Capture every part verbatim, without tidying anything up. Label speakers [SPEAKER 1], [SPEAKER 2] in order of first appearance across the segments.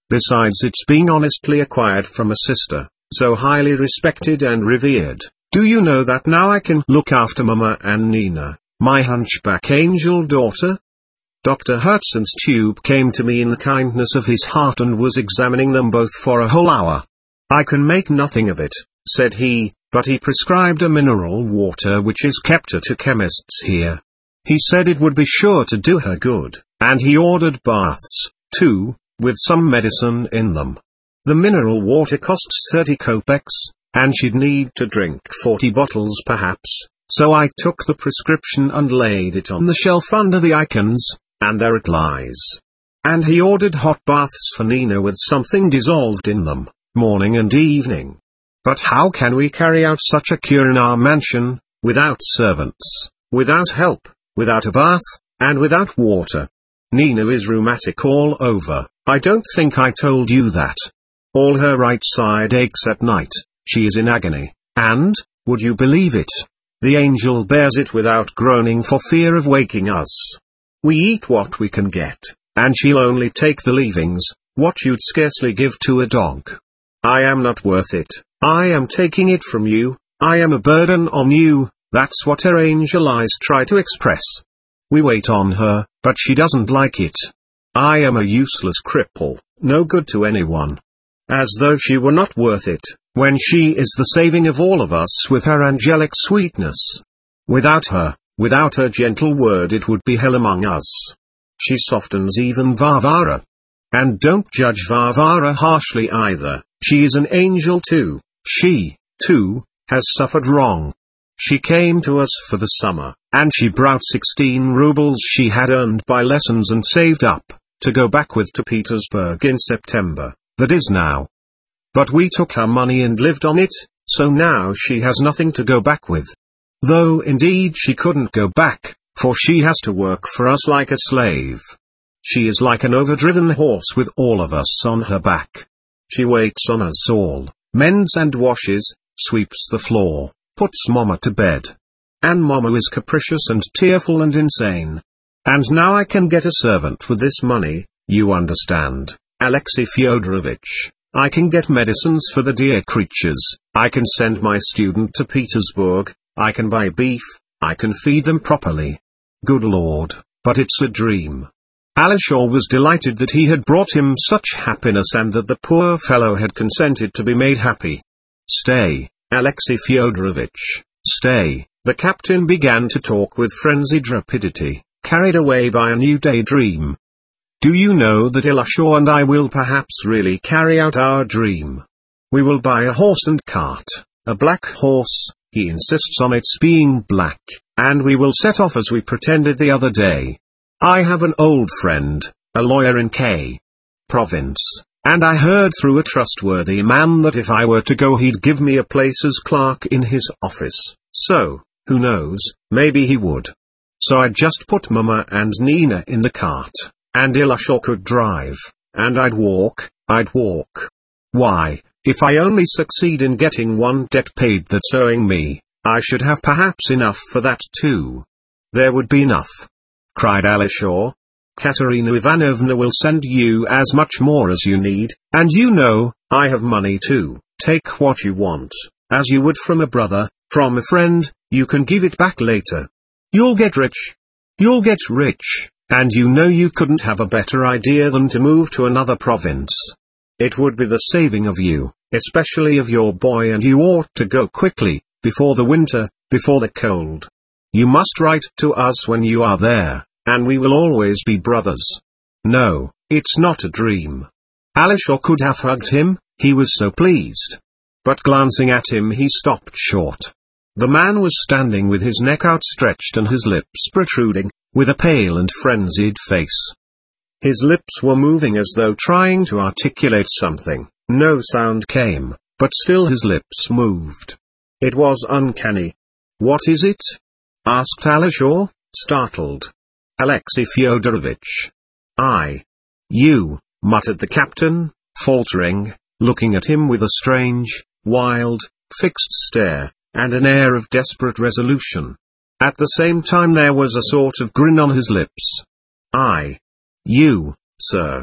[SPEAKER 1] Besides its being honestly acquired from a sister, so highly respected and revered, do you know that now I can look after Mama and Nina, my hunchback angel daughter? Doctor Hertzon's tube came to me in the kindness of his heart and was examining them both for a whole hour. I can make nothing of it, said he, but he prescribed a mineral water which is kept at a chemist's here. He said it would be sure to do her good, and he ordered baths, too, with some medicine in them. The mineral water costs thirty kopecks, and she'd need to drink forty bottles perhaps, so I took the prescription and laid it on the shelf under the icons, and there it lies. And he ordered hot baths for Nina with something dissolved in them, morning and evening. But how can we carry out such a cure in our mansion, without servants, without help, without a bath, and without water? Nina is rheumatic all over. I don't think I told you that. All her right side aches at night, she is in agony, and, would you believe it, the angel bears it without groaning for fear of waking us. We eat what we can get, and she'll only take the leavings, what you'd scarcely give to a dog. I am not worth it, I am taking it from you, I am a burden on you, that's what her angel eyes try to express. We wait on her, but she doesn't like it. I am a useless cripple, no good to anyone. As though she were not worth it, when she is the saving of all of us with her angelic sweetness. Without her, without her gentle word it would be hell among us. She softens even Varvara. And don't judge Varvara harshly either, she is an angel too, she, too, has suffered wrong. She came to us for the summer, and she brought sixteen rubles she had earned by lessons and saved up, to go back with to Petersburg in September, that is now. But we took her money and lived on it, so now she has nothing to go back with. Though indeed she couldn't go back, for she has to work for us like a slave. She is like an overdriven horse with all of us on her back. She waits on us all, mends and washes, sweeps the floor, puts Mama to bed. And Mama is capricious and tearful and insane. And now I can get a servant with this money, you understand, Alexey Fyodorovitch. I can get medicines for the dear creatures, I can send my student to Petersburg, I can buy beef, I can feed them properly. Good Lord, but it's a dream. Alisher was delighted that he had brought him such happiness and that the poor fellow had consented to be made happy. Stay, Alexey Fyodorovitch, stay, the captain began to talk with frenzied rapidity, carried away by a new daydream. Do you know that Alisher and I will perhaps really carry out our dream? We will buy a horse and cart, a black horse, he insists on its being black, and we will set off as we pretended the other day. I have an old friend, a lawyer in K. Province, and I heard through a trustworthy man that if I were to go he'd give me a place as clerk in his office, so, who knows, maybe he would. So I just put Mama and Nina in the cart, and Alisher could drive, and I'd walk, I'd walk. Why, if I only succeed in getting one debt paid that's owing me, I should have perhaps enough for that too. There would be enough, cried Alisher. Katerina Ivanovna will send you as much more as you need, and you know, I have money too. Take what you want, as you would from a brother, from a friend, you can give it back later. You'll get rich. You'll get rich, and you know you couldn't have a better idea than to move to another province. It would be the saving of you, especially of your boy, and you ought to go quickly, before the winter, before the cold. You must write to us when you are there, and we will always be brothers. No, it's not a dream. Alisher could have hugged him, he was so pleased. But glancing at him he stopped short. The man was standing with his neck outstretched and his lips protruding, with a pale and frenzied face. His lips were moving as though trying to articulate something. No sound came, but still his lips moved. It was uncanny. What is it? Asked Alisher, startled. Alexey Fyodorovitch. I. You, muttered the captain, faltering, looking at him with a strange, wild, fixed stare, and an air of desperate resolution. At the same time there was a sort of grin on his lips. I. You, sir.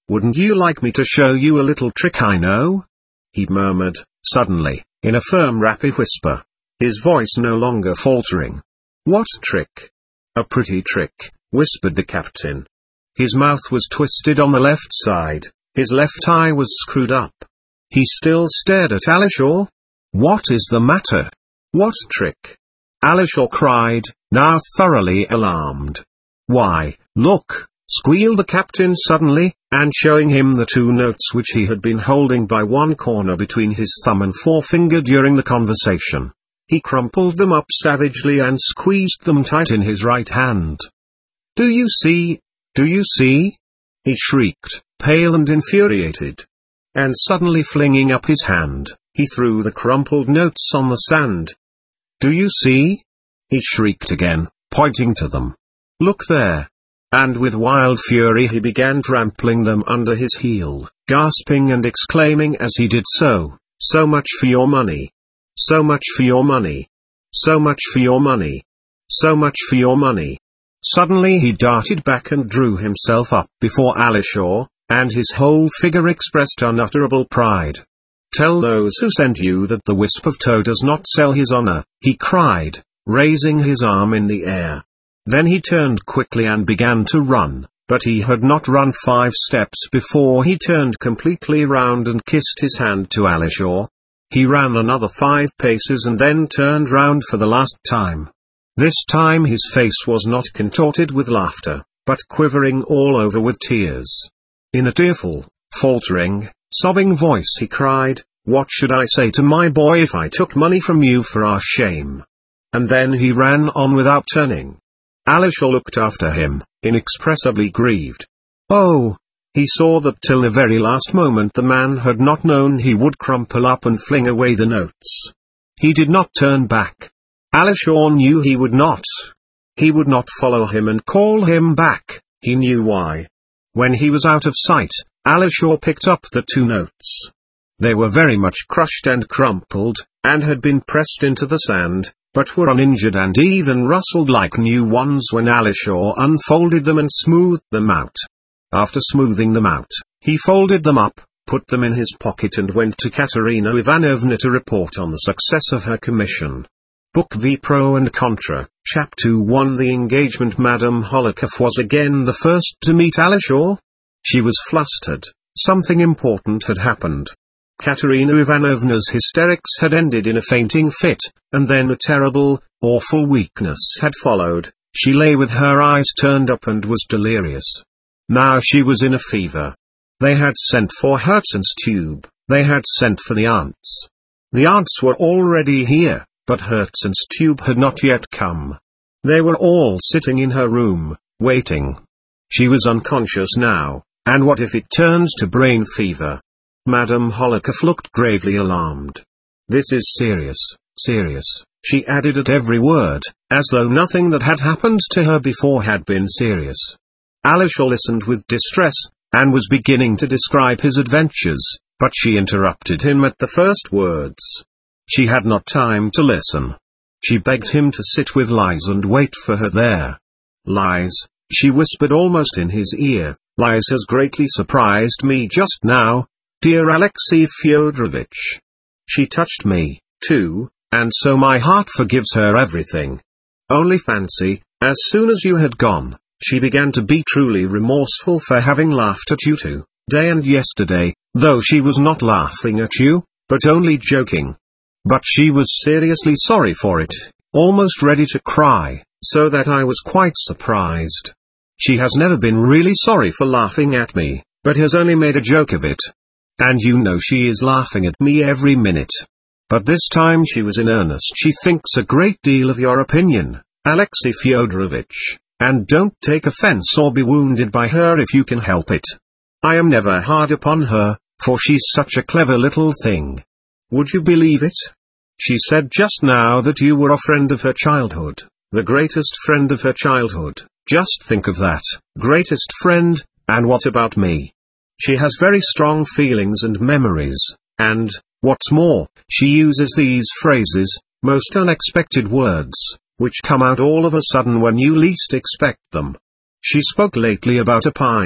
[SPEAKER 1] Wouldn't you like me to show you a little trick I know? He murmured, suddenly, in a firm rapid whisper, his voice no longer faltering. What trick? A pretty trick, whispered the captain. His mouth was twisted on the left side, his left eye was screwed up. He still stared at Alishaw. What is the matter? What trick? Alishaw cried, now thoroughly alarmed. Why, look, squealed the captain suddenly, and showing him the two notes which he had been holding by one corner between his thumb and forefinger during the conversation. He crumpled them up savagely and squeezed them tight in his right hand. Do you see? Do you see? He shrieked, pale and infuriated. And suddenly flinging up his hand, he threw the crumpled notes on the sand. Do you see? He shrieked again, pointing to them. Look there. And with wild fury he began trampling them under his heel, gasping and exclaiming as he did so, so much for your money. So much for your money. So much for your money. So much for your money. Suddenly he darted back and drew himself up before Alishaw, and his whole figure expressed unutterable pride. Tell those who sent you that the wisp of tow does not sell his honor, he cried, raising his arm in the air. Then he turned quickly and began to run, but he had not run five steps before he turned completely round and kissed his hand to Alishaw. He ran another five paces and then turned round for the last time. This time his face was not contorted with laughter, but quivering all over with tears. In a tearful, faltering, sobbing voice he cried, what should I say to my boy if I took money from you for our shame? And then he ran on without turning. Alishaw looked after him, inexpressibly grieved. Oh! He saw that till the very last moment the man had not known he would crumple up and fling away the notes. He did not turn back. Alishaw knew he would not. He would not follow him and call him back, he knew why. When he was out of sight, Alishaw picked up the two notes. They were very much crushed and crumpled, and had been pressed into the sand, but were uninjured and even rustled like new ones when Alishaw unfolded them and smoothed them out. After smoothing them out, he folded them up, put them in his pocket and went to Katerina Ivanovna to report on the success of her commission. Book V Pro and Contra, Chapter one. The engagement. Madame Holikov was again the first to meet Alishaw. She was flustered, something important had happened. Katerina Ivanovna's hysterics had ended in a fainting fit, and then a terrible, awful weakness had followed. She lay with her eyes turned up and was delirious. Now she was in a fever. They had sent for Herzen's tube, they had sent for the aunts. The aunts were already here, but Herzen's tube had not yet come. They were all sitting in her room, waiting. She was unconscious now, and what if it turns to brain fever? Madame Holikov looked gravely alarmed. This is serious, serious, she added at every word, as though nothing that had happened to her before had been serious. Alishaw listened with distress, and was beginning to describe his adventures, but she interrupted him at the first words. She had not time to listen. She begged him to sit with Liza and wait for her there. Liza, she whispered almost in his ear, Liza has greatly surprised me just now, dear Alexei Fyodorovitch. She touched me, too, and so my heart forgives her everything. Only fancy, as soon as you had gone, she began to be truly remorseful for having laughed at you today and yesterday, though she was not laughing at you, but only joking. But she was seriously sorry for it, almost ready to cry, so that I was quite surprised. She has never been really sorry for laughing at me, but has only made a joke of it. And you know she is laughing at me every minute. But this time she was in earnest. She thinks a great deal of your opinion, Alexei Fyodorovitch. And don't take offense or be wounded by her if you can help it. I am never hard upon her, for she's such a clever little thing. Would you believe it? She said just now that you were a friend of her childhood, the greatest friend of her childhood. Just think of that, greatest friend, and what about me? She has very strong feelings and memories, and, what's more, she uses these phrases, most unexpected words, which come out all of a sudden when you least expect them. She spoke lately about a pine,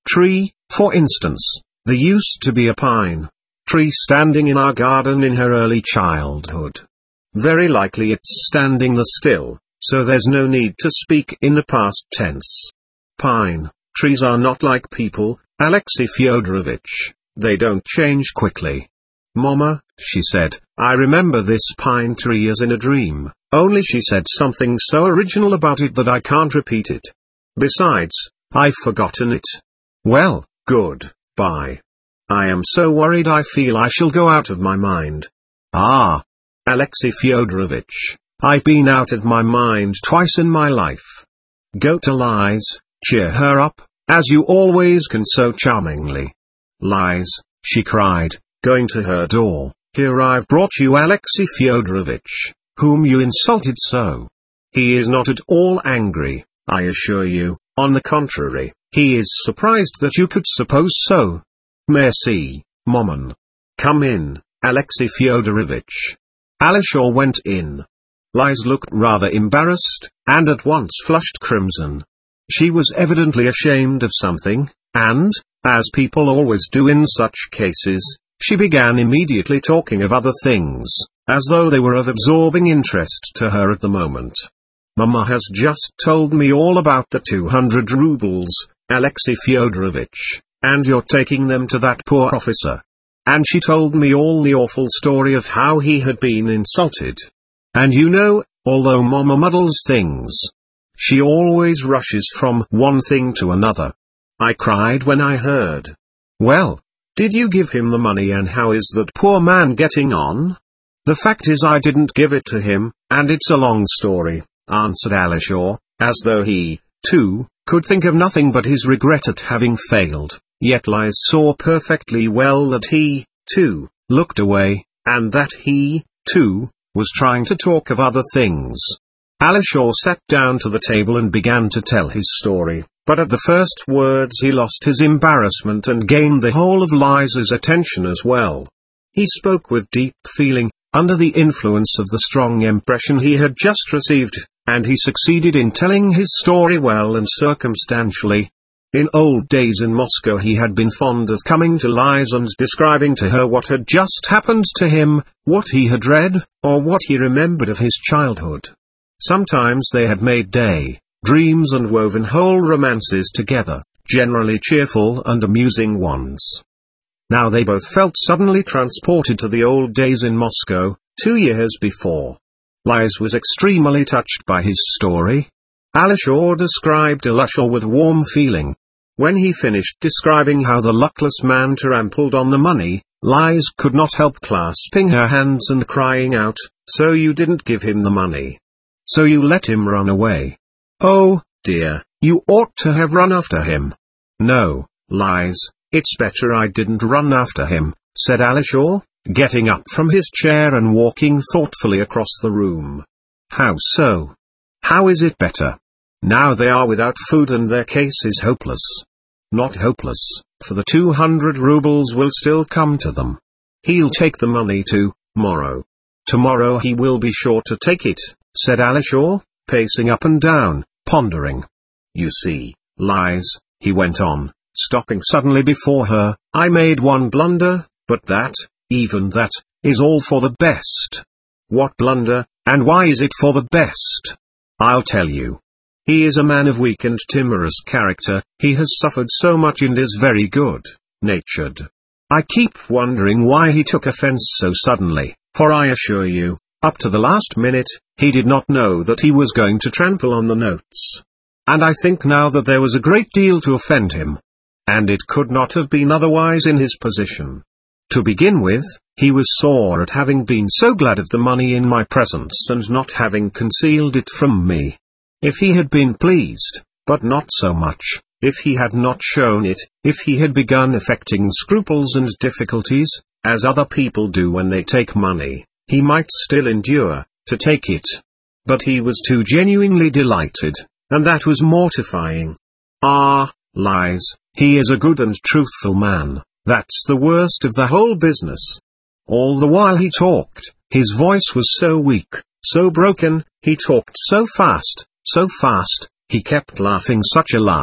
[SPEAKER 1] tree, for instance. There used to be a pine tree standing in our garden in her early childhood. Very likely it's standing there still, so there's no need to speak in the past tense. Pine trees are not like people, Alexei Fyodorovich. They don't change quickly. Mama, she said, I remember this pine tree as in a dream, only she said something so original about it that I can't repeat it. Besides, I've forgotten it. Well, good, bye. I am so worried I feel I shall go out of my mind. Ah, Alexei Fyodorovich, I've been out of my mind twice in my life. Go to Liz, cheer her up, as you always can so charmingly. Liz, she cried, going to her door, here I've brought you Alexei Fyodorovich, whom you insulted so. He is not at all angry, I assure you, on the contrary, he is surprised that you could suppose so. Merci, Maman. Come in, Alexei Fyodorovich. Alisher went in. Liz looked rather embarrassed, and at once flushed crimson. She was evidently ashamed of something, and, as people always do in such cases, she began immediately talking of other things, as though they were of absorbing interest to her at the moment. Mama has just told me all about the two hundred rubles, Alexei Fyodorovich, and you're taking them to that poor officer. And she told me all the awful story of how he had been insulted. And you know, although Mama muddles things, she always rushes from one thing to another. I cried when I heard. Well, did you give him the money, and how is that poor man getting on? The fact is I didn't give it to him, and it's a long story, answered Alisher, as though he, too, could think of nothing but his regret at having failed. Yet Liz saw perfectly well that he, too, looked away, and that he, too, was trying to talk of other things. Alisher sat down to the table and began to tell his story, but at the first words he lost his embarrassment and gained the whole of Liz's attention as well. He spoke with deep feeling, under the influence of the strong impression he had just received, and he succeeded in telling his story well and circumstantially. In old days in Moscow he had been fond of coming to Liz and describing to her what had just happened to him, what he had read, or what he remembered of his childhood. Sometimes they had made day dreams and woven whole romances together, generally cheerful and amusing ones. Now they both felt suddenly transported to the old days in Moscow, two years before. Liz was extremely touched by his story. Alisher described Alisher with warm feeling. When he finished describing how the luckless man trampled on the money, Liz could not help clasping her hands and crying out, "So you didn't give him the money? So you let him run away? Oh, dear, you ought to have run after him." "No, Liz, it's better I didn't run after him," said Alisher, getting up from his chair and walking thoughtfully across the room. "How so? How is it better? Now they are without food and their case is hopeless." "Not hopeless, for the two hundred rubles will still come to them. He'll take the money to-morrow. Tomorrow he will be sure to take it," said Alisher, pacing up and down, pondering. "You see, Liz," he went on, stopping suddenly before her, "I made one blunder, but that, even that, is all for the best." "What blunder, and why is it for the best?" "I'll tell you. He is a man of weak and timorous character, he has suffered so much and is very good-natured. I keep wondering why he took offense so suddenly, for I assure you, up to the last minute, he did not know that he was going to trample on the notes. And I think now that there was a great deal to offend him. And it could not have been otherwise in his position. To begin with, he was sore at having been so glad of the money in my presence and not having concealed it from me. If he had been pleased, but not so much, if he had not shown it, if he had begun affecting scruples and difficulties, as other people do when they take money, he might still endure to take it. But he was too genuinely delighted, and that was mortifying. Ah, Liz, he is a good and truthful man, that's the worst of the whole business. All the while he talked, his voice was so weak, so broken, he talked so fast, so fast, he kept laughing such a laugh,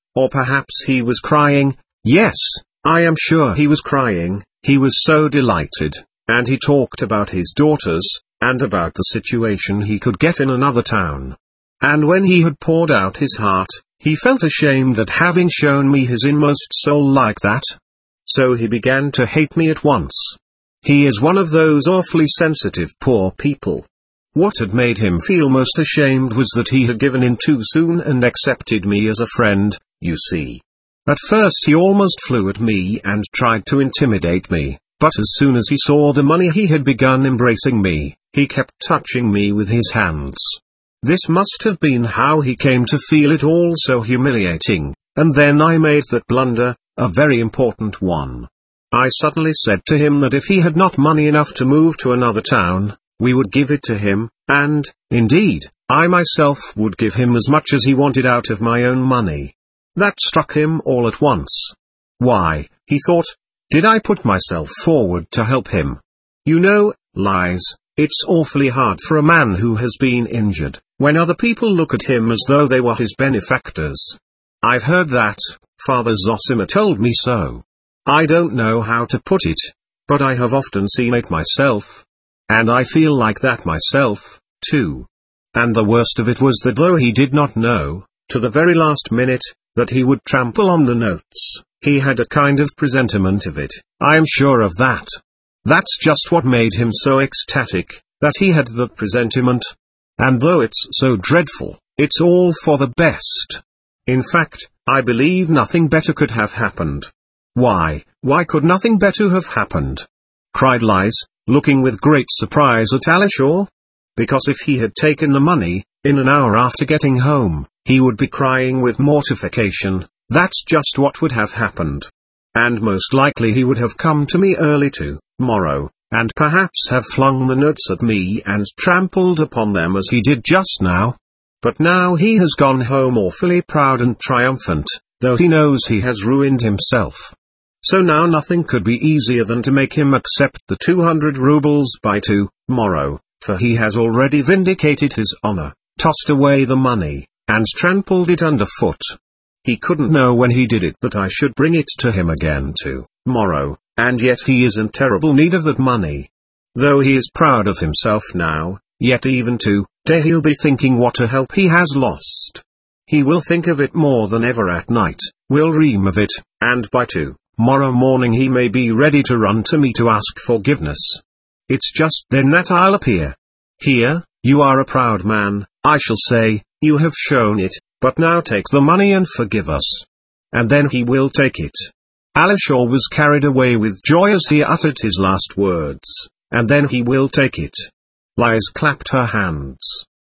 [SPEAKER 1] Or perhaps he was crying. Yes, I am sure he was crying. He was so delighted, and he talked about his daughters, and about the situation he could get in another town. And when he had poured out his heart, he felt ashamed at having shown me his inmost soul like that. So he began to hate me at once. He is one of those awfully sensitive poor people. What had made him feel most ashamed was that he had given in too soon and accepted me as a friend, you see. At first he almost flew at me and tried to intimidate me, but as soon as he saw the money he had begun embracing me, he kept touching me with his hands. This must have been how he came to feel it all so humiliating, and then I made that blunder, a very important one. I suddenly said to him that if he had not money enough to move to another town, we would give it to him, and, indeed, I myself would give him as much as he wanted out of my own money. That struck him all at once. Why, he thought, did I put myself forward to help him? You know, Lies, it's awfully hard for a man who has been injured, when other people look at him as though they were his benefactors. I've heard that, Father Zosima told me so. I don't know how to put it, but I have often seen it myself. And I feel like that myself, too. And the worst of it was that though he did not know, to the very last minute, that he would trample on the notes, he had a kind of presentiment of it, I am sure of that. That's just what made him so ecstatic, that he had the presentiment. And though it's so dreadful, it's all for the best. In fact, I believe nothing better could have happened. Why, why could nothing better have happened? Cried Lies, looking with great surprise at Alishaw. Because if he had taken the money, in an hour after getting home, he would be crying with mortification. That's just what would have happened. And most likely he would have come to me early to-morrow, and perhaps have flung the notes at me and trampled upon them as he did just now. But now he has gone home awfully proud and triumphant, though he knows he has ruined himself. So now nothing could be easier than to make him accept the two hundred rubles by to-morrow, for he has already vindicated his honor, tossed away the money, and trampled it underfoot. He couldn't know when he did it that I should bring it to him again to-morrow, and yet he is in terrible need of that money. Though he is proud of himself now, yet even to-day he'll be thinking what a help he has lost. He will think of it more than ever at night, will dream of it, and by to-morrow morning he may be ready to run to me to ask forgiveness. It's just then that I'll appear. Here, you are a proud man, I shall say, you have shown it, but now take the money and forgive us. And then he will take it. Alishaw was carried away with joy as he uttered his last words, and then he will take it. Lies clapped her hands.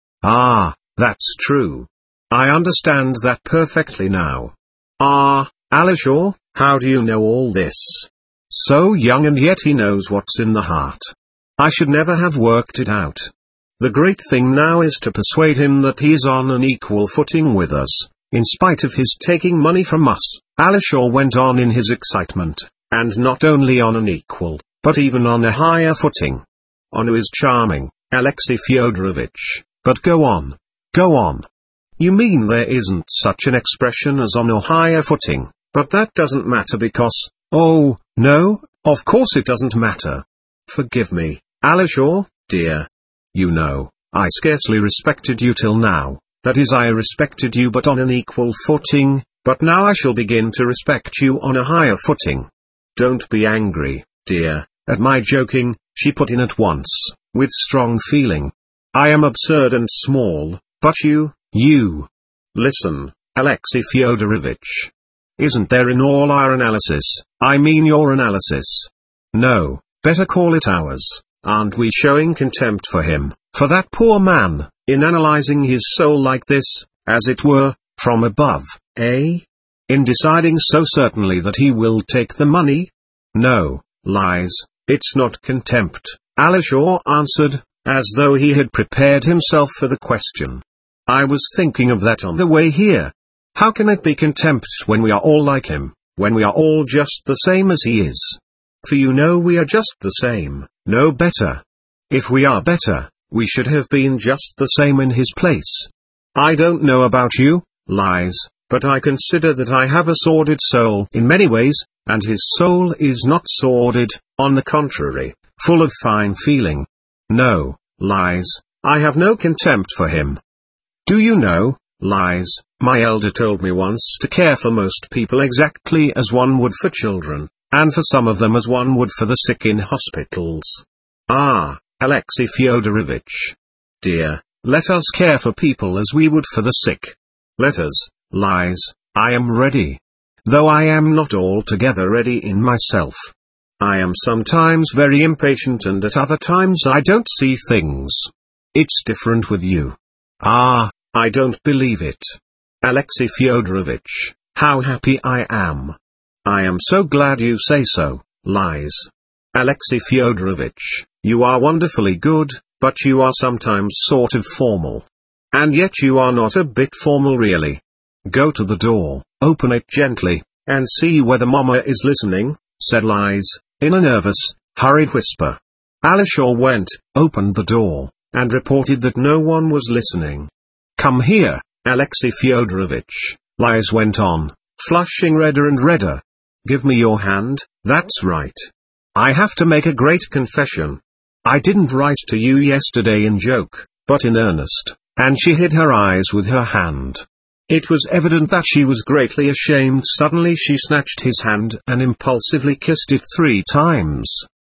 [SPEAKER 1] Ah, that's true. I understand that perfectly now. Ah, Alishaw, how do you know all this? So young and yet he knows what's in the heart. I should never have worked it out. The great thing now is to persuade him that he's on an equal footing with us, in spite of his taking money from us, Alishaw went on in his excitement, and not only on an equal, but even on a higher footing. Onu is charming, Alexei Fyodorovich, but go on, go on. You mean there isn't such an expression as on a higher footing, but that doesn't matter because, oh, no, of course it doesn't matter. Forgive me, Alishaw, dear. You know, I scarcely respected you till now, that is I respected you but on an equal footing, but now I shall begin to respect you on a higher footing. Don't be angry, dear, at my joking, she put in at once, with strong feeling. I am absurd and small, but you, you. Listen, Alexei Fyodorovich. Isn't there in all our analysis, I mean your analysis? No, better call it ours. Aren't we showing contempt for him, for that poor man, in analyzing his soul like this, as it were, from above, eh? In deciding so certainly that he will take the money? No, Lies, it's not contempt, Alishaw answered, as though he had prepared himself for the question. I was thinking of that on the way here. How can it be contempt when we are all like him, when we are all just the same as he is? For you know we are just the same, no better. If we are better, we should have been just the same in his place. I don't know about you, Lies, But I consider that I have a sordid soul in many ways, and his soul is not sordid, on the contrary, full of fine feeling. No, Lies, I have no contempt for him. Do you know, Lies, my elder told me once to care for most people exactly as one would for children, and for some of them as one would for the sick in hospitals. Ah, Alexey Fyodorovich. Dear, let us care for people as we would for the sick. Let us, Lies, I am ready. Though I am not altogether ready in myself. I am sometimes very impatient and at other times I don't see things. It's different with you. Ah, I don't believe it. Alexey Fyodorovich, how happy I am. I am so glad you say so, Lies. Alexey Fyodorovich, you are wonderfully good, but you are sometimes sort of formal. And yet you are not a bit formal really. Go to the door, open it gently, and see whether Mama is listening, said Lies, in a nervous, hurried whisper. Alisher went, opened the door, and reported that no one was listening. Come here, Alexey Fyodorovich, Lies went on, flushing redder and redder. Give me your hand, that's right. I have to make a great confession. I didn't write to you yesterday in joke, but in earnest, and she hid her eyes with her hand. It was evident that she was greatly ashamed. Suddenly she snatched his hand and impulsively kissed it three times.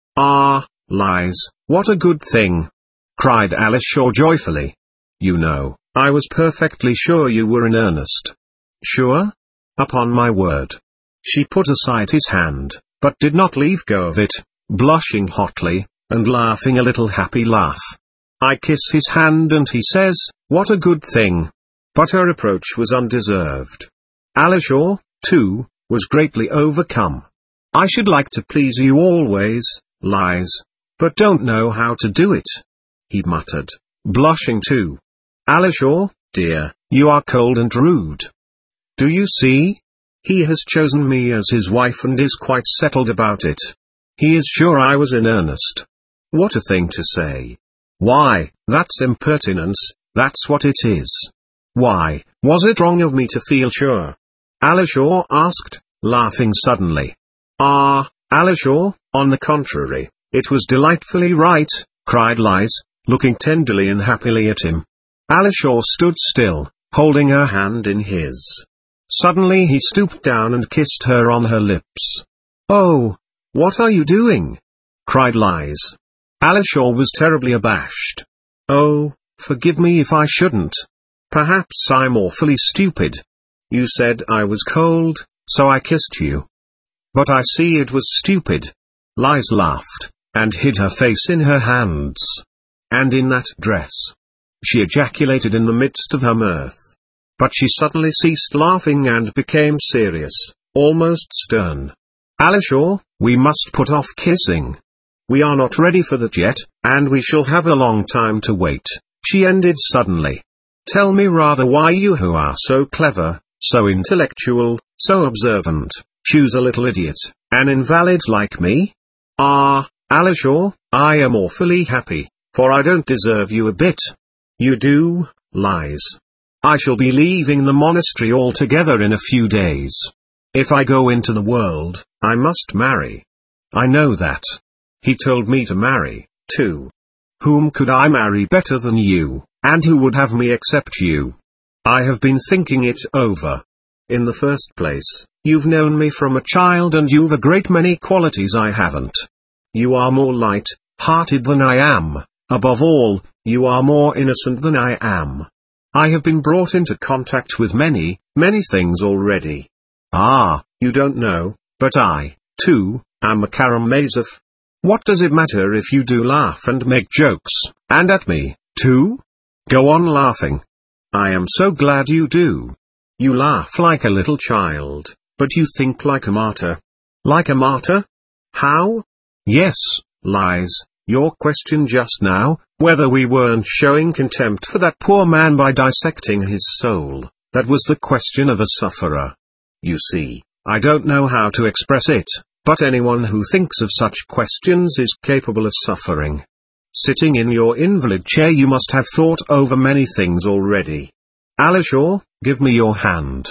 [SPEAKER 1] Ah, Lies, what a good thing! Cried Alisher joyfully. You know, I was perfectly sure you were in earnest. Sure? Upon my word. She put aside his hand, but did not leave go of it, blushing hotly, and laughing a little happy laugh. I kiss his hand and he says, what a good thing. But her reproach was undeserved. Alisher, too, was greatly overcome. I should like to please you always, Lies, but don't know how to do it. He muttered, blushing too. Alisher, dear, you are cold and rude. Do you see? He has chosen me as his wife and is quite settled about it. He is sure I was in earnest. What a thing to say. Why, that's impertinence, that's what it is. Why, was it wrong of me to feel sure? Alisher asked, laughing suddenly. Ah, Alisher, on the contrary, it was delightfully right, cried Lies, looking tenderly and happily at him. Alisher stood still, holding her hand in his. Suddenly he stooped down and kissed her on her lips. Oh, what are you doing? Cried Lies. Alisher was terribly abashed. Oh, forgive me if I shouldn't. Perhaps I'm awfully stupid. You said I was cold, so I kissed you. But I see it was stupid. Lies laughed, and hid her face in her hands. And in that dress. She ejaculated in the midst of her mirth. But she suddenly ceased laughing and became serious, almost stern. Alisher, we must put off kissing. We are not ready for that yet, and we shall have a long time to wait, she ended suddenly. Tell me rather why you who are so clever, so intellectual, so observant, choose a little idiot, an invalid like me? Ah, Alisher, I am awfully happy, for I don't deserve you a bit. You do, Lies. I shall be leaving the monastery altogether in a few days. If I go into the world, I must marry. I know that. He told me to marry, too. Whom could I marry better than you, and who would have me except you? I have been thinking it over. In the first place, you've known me from a child and you've a great many qualities I haven't. You are more light-hearted than I am, above all, you are more innocent than I am. I have been brought into contact with many, many things already. Ah, you don't know, but I, too, am a Karamazov. What does it matter if you do laugh and make jokes, and at me, too? Go on laughing. I am so glad you do. You laugh like a little child, but you think like a martyr. Like a martyr? How? Yes, Lies, your question just now, whether we weren't showing contempt for that poor man by dissecting his soul, that was the question of a sufferer. You see, I don't know how to express it, but anyone who thinks of such questions is capable of suffering. Sitting in your invalid chair you must have thought over many things already. Alisher, give me your hand.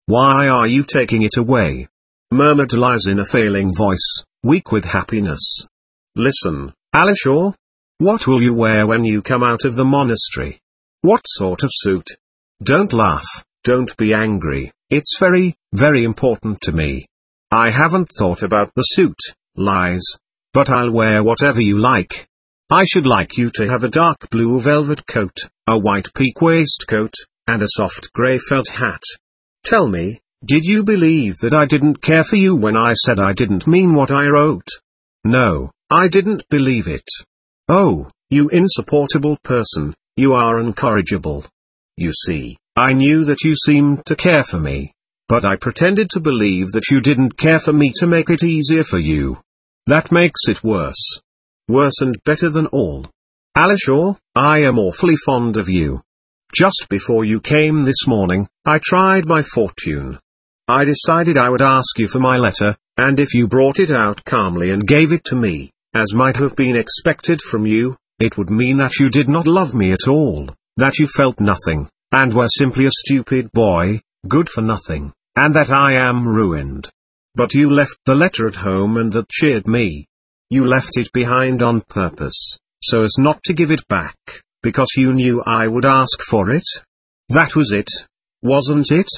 [SPEAKER 1] Why are you taking it away? Murmured Lies in a failing voice, weak with happiness. Listen, Alishaw. What will you wear when you come out of the monastery? What sort of suit? Don't laugh, don't be angry, it's very, very important to me. I haven't thought about the suit, Lies. But I'll wear whatever you like. I should like you to have a dark blue velvet coat, a white pique waistcoat, and a soft grey felt hat. Tell me, did you believe that I didn't care for you when I said I didn't mean what I wrote? No, I didn't believe it. Oh, you insupportable person, you are incorrigible. You see, I knew that you seemed to care for me. But I pretended to believe that you didn't care for me to make it easier for you. That makes it worse. Worse and better than all. Alishaw, I am awfully fond of you. Just before you came this morning, I tried my fortune. I decided I would ask you for my letter, and if you brought it out calmly and gave it to me, as might have been expected from you, it would mean that you did not love me at all, that you felt nothing, and were simply a stupid boy, good for nothing, and that I am ruined. But you left the letter at home and that cheered me. You left it behind on purpose, so as not to give it back, because you knew I would ask for it? That was it, wasn't it?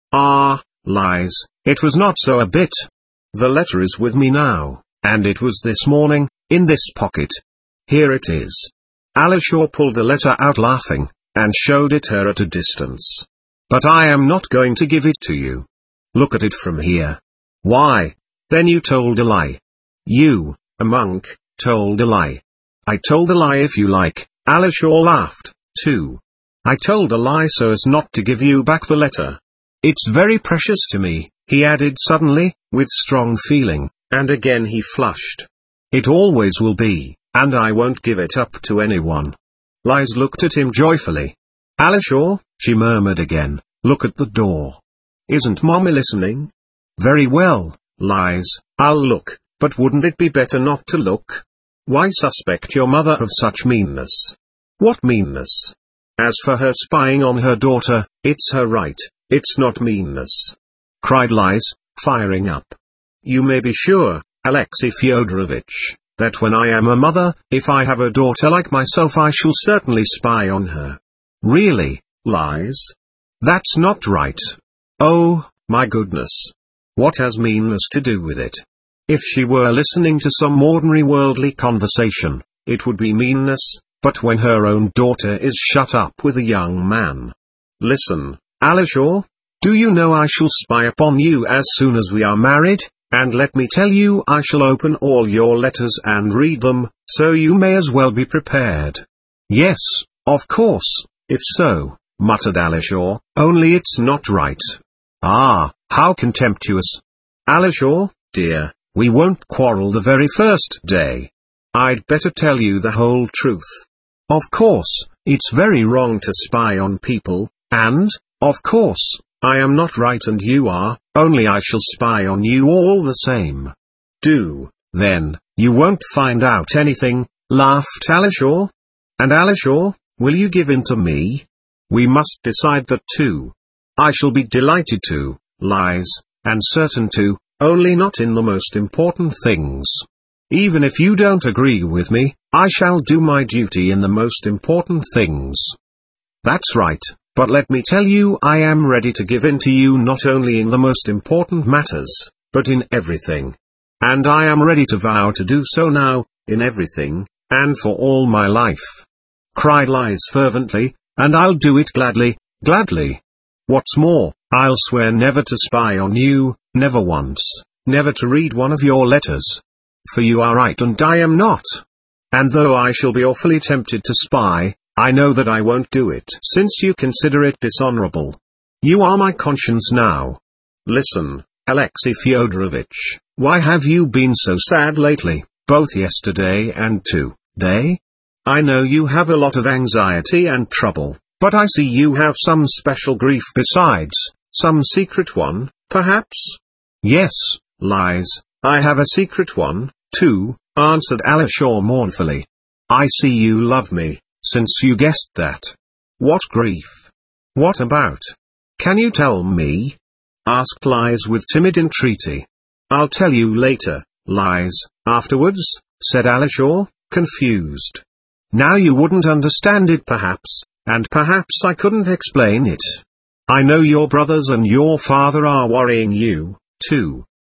[SPEAKER 1] Ah, Lies, it was not so a bit. The letter is with me now, and it was this morning, in this pocket. Here it is. Alishaw pulled the letter out laughing, and showed it her at a distance. But I am not going to give it to you. Look at it from here. Why, then you told a lie. You, a monk, told a lie. I told a lie if you like. Alishaw laughed, too. I told a lie so as not to give you back the letter. It's very precious to me, he added suddenly, with strong feeling, and again he flushed. It always will be, and I won't give it up to anyone. Lies looked at him joyfully. Alishaw, she murmured again, look at the door. Isn't Mommy listening? Very well, Lies, I'll look, but wouldn't it be better not to look? Why suspect your mother of such meanness? What meanness? As for her spying on her daughter, it's her right, it's not meanness. Cried Lies, firing up. You may be sure, Alexey Fyodorovitch, that when I am a mother, if I have a daughter like myself I shall certainly spy on her. Really, Lies? That's not right. Oh, my goodness. What has meanness to do with it? If she were listening to some ordinary worldly conversation, it would be meanness, but when her own daughter is shut up with a young man. Listen, Alishaw, do you know I shall spy upon you as soon as we are married, and let me tell you I shall open all your letters and read them, so you may as well be prepared. Yes, of course, if so, muttered Alishaw, only it's not right. Ah, how contemptuous. Alishaw, dear, we won't quarrel the very first day. I'd better tell you the whole truth. Of course, it's very wrong to spy on people, and, of course, I am not right and you are, only I shall spy on you all the same. Do, then, you won't find out anything, laughed Alishaw. And Alishaw, will you give in to me? We must decide that too. I shall be delighted to, Lies, and certain to, only not in the most important things. Even if you don't agree with me, I shall do my duty in the most important things. That's right, but let me tell you I am ready to give in to you not only in the most important matters, but in everything. And I am ready to vow to do so now, in everything, and for all my life. Cried Lies fervently, and I'll do it gladly, gladly. What's more, I'll swear never to spy on you, never once, never to read one of your letters. For you are right and I am not. And though I shall be awfully tempted to spy, I know that I won't do it since you consider it dishonorable. You are my conscience now. Listen, Alexey Fyodorovitch, why have you been so sad lately, both yesterday and today? I know you have a lot of anxiety and trouble, but I see you have some special grief besides, some secret one, perhaps? Yes, Lies, I have a secret one, too, answered Alishaw mournfully. I see you love me, since you guessed that. What grief? What about? Can you tell me? asked Lies with timid entreaty. I'll tell you later, Lies. Afterwards, said Alishaw, confused. Now you wouldn't understand it perhaps, and perhaps I couldn't explain it. I know your brothers and your father are worrying you, too.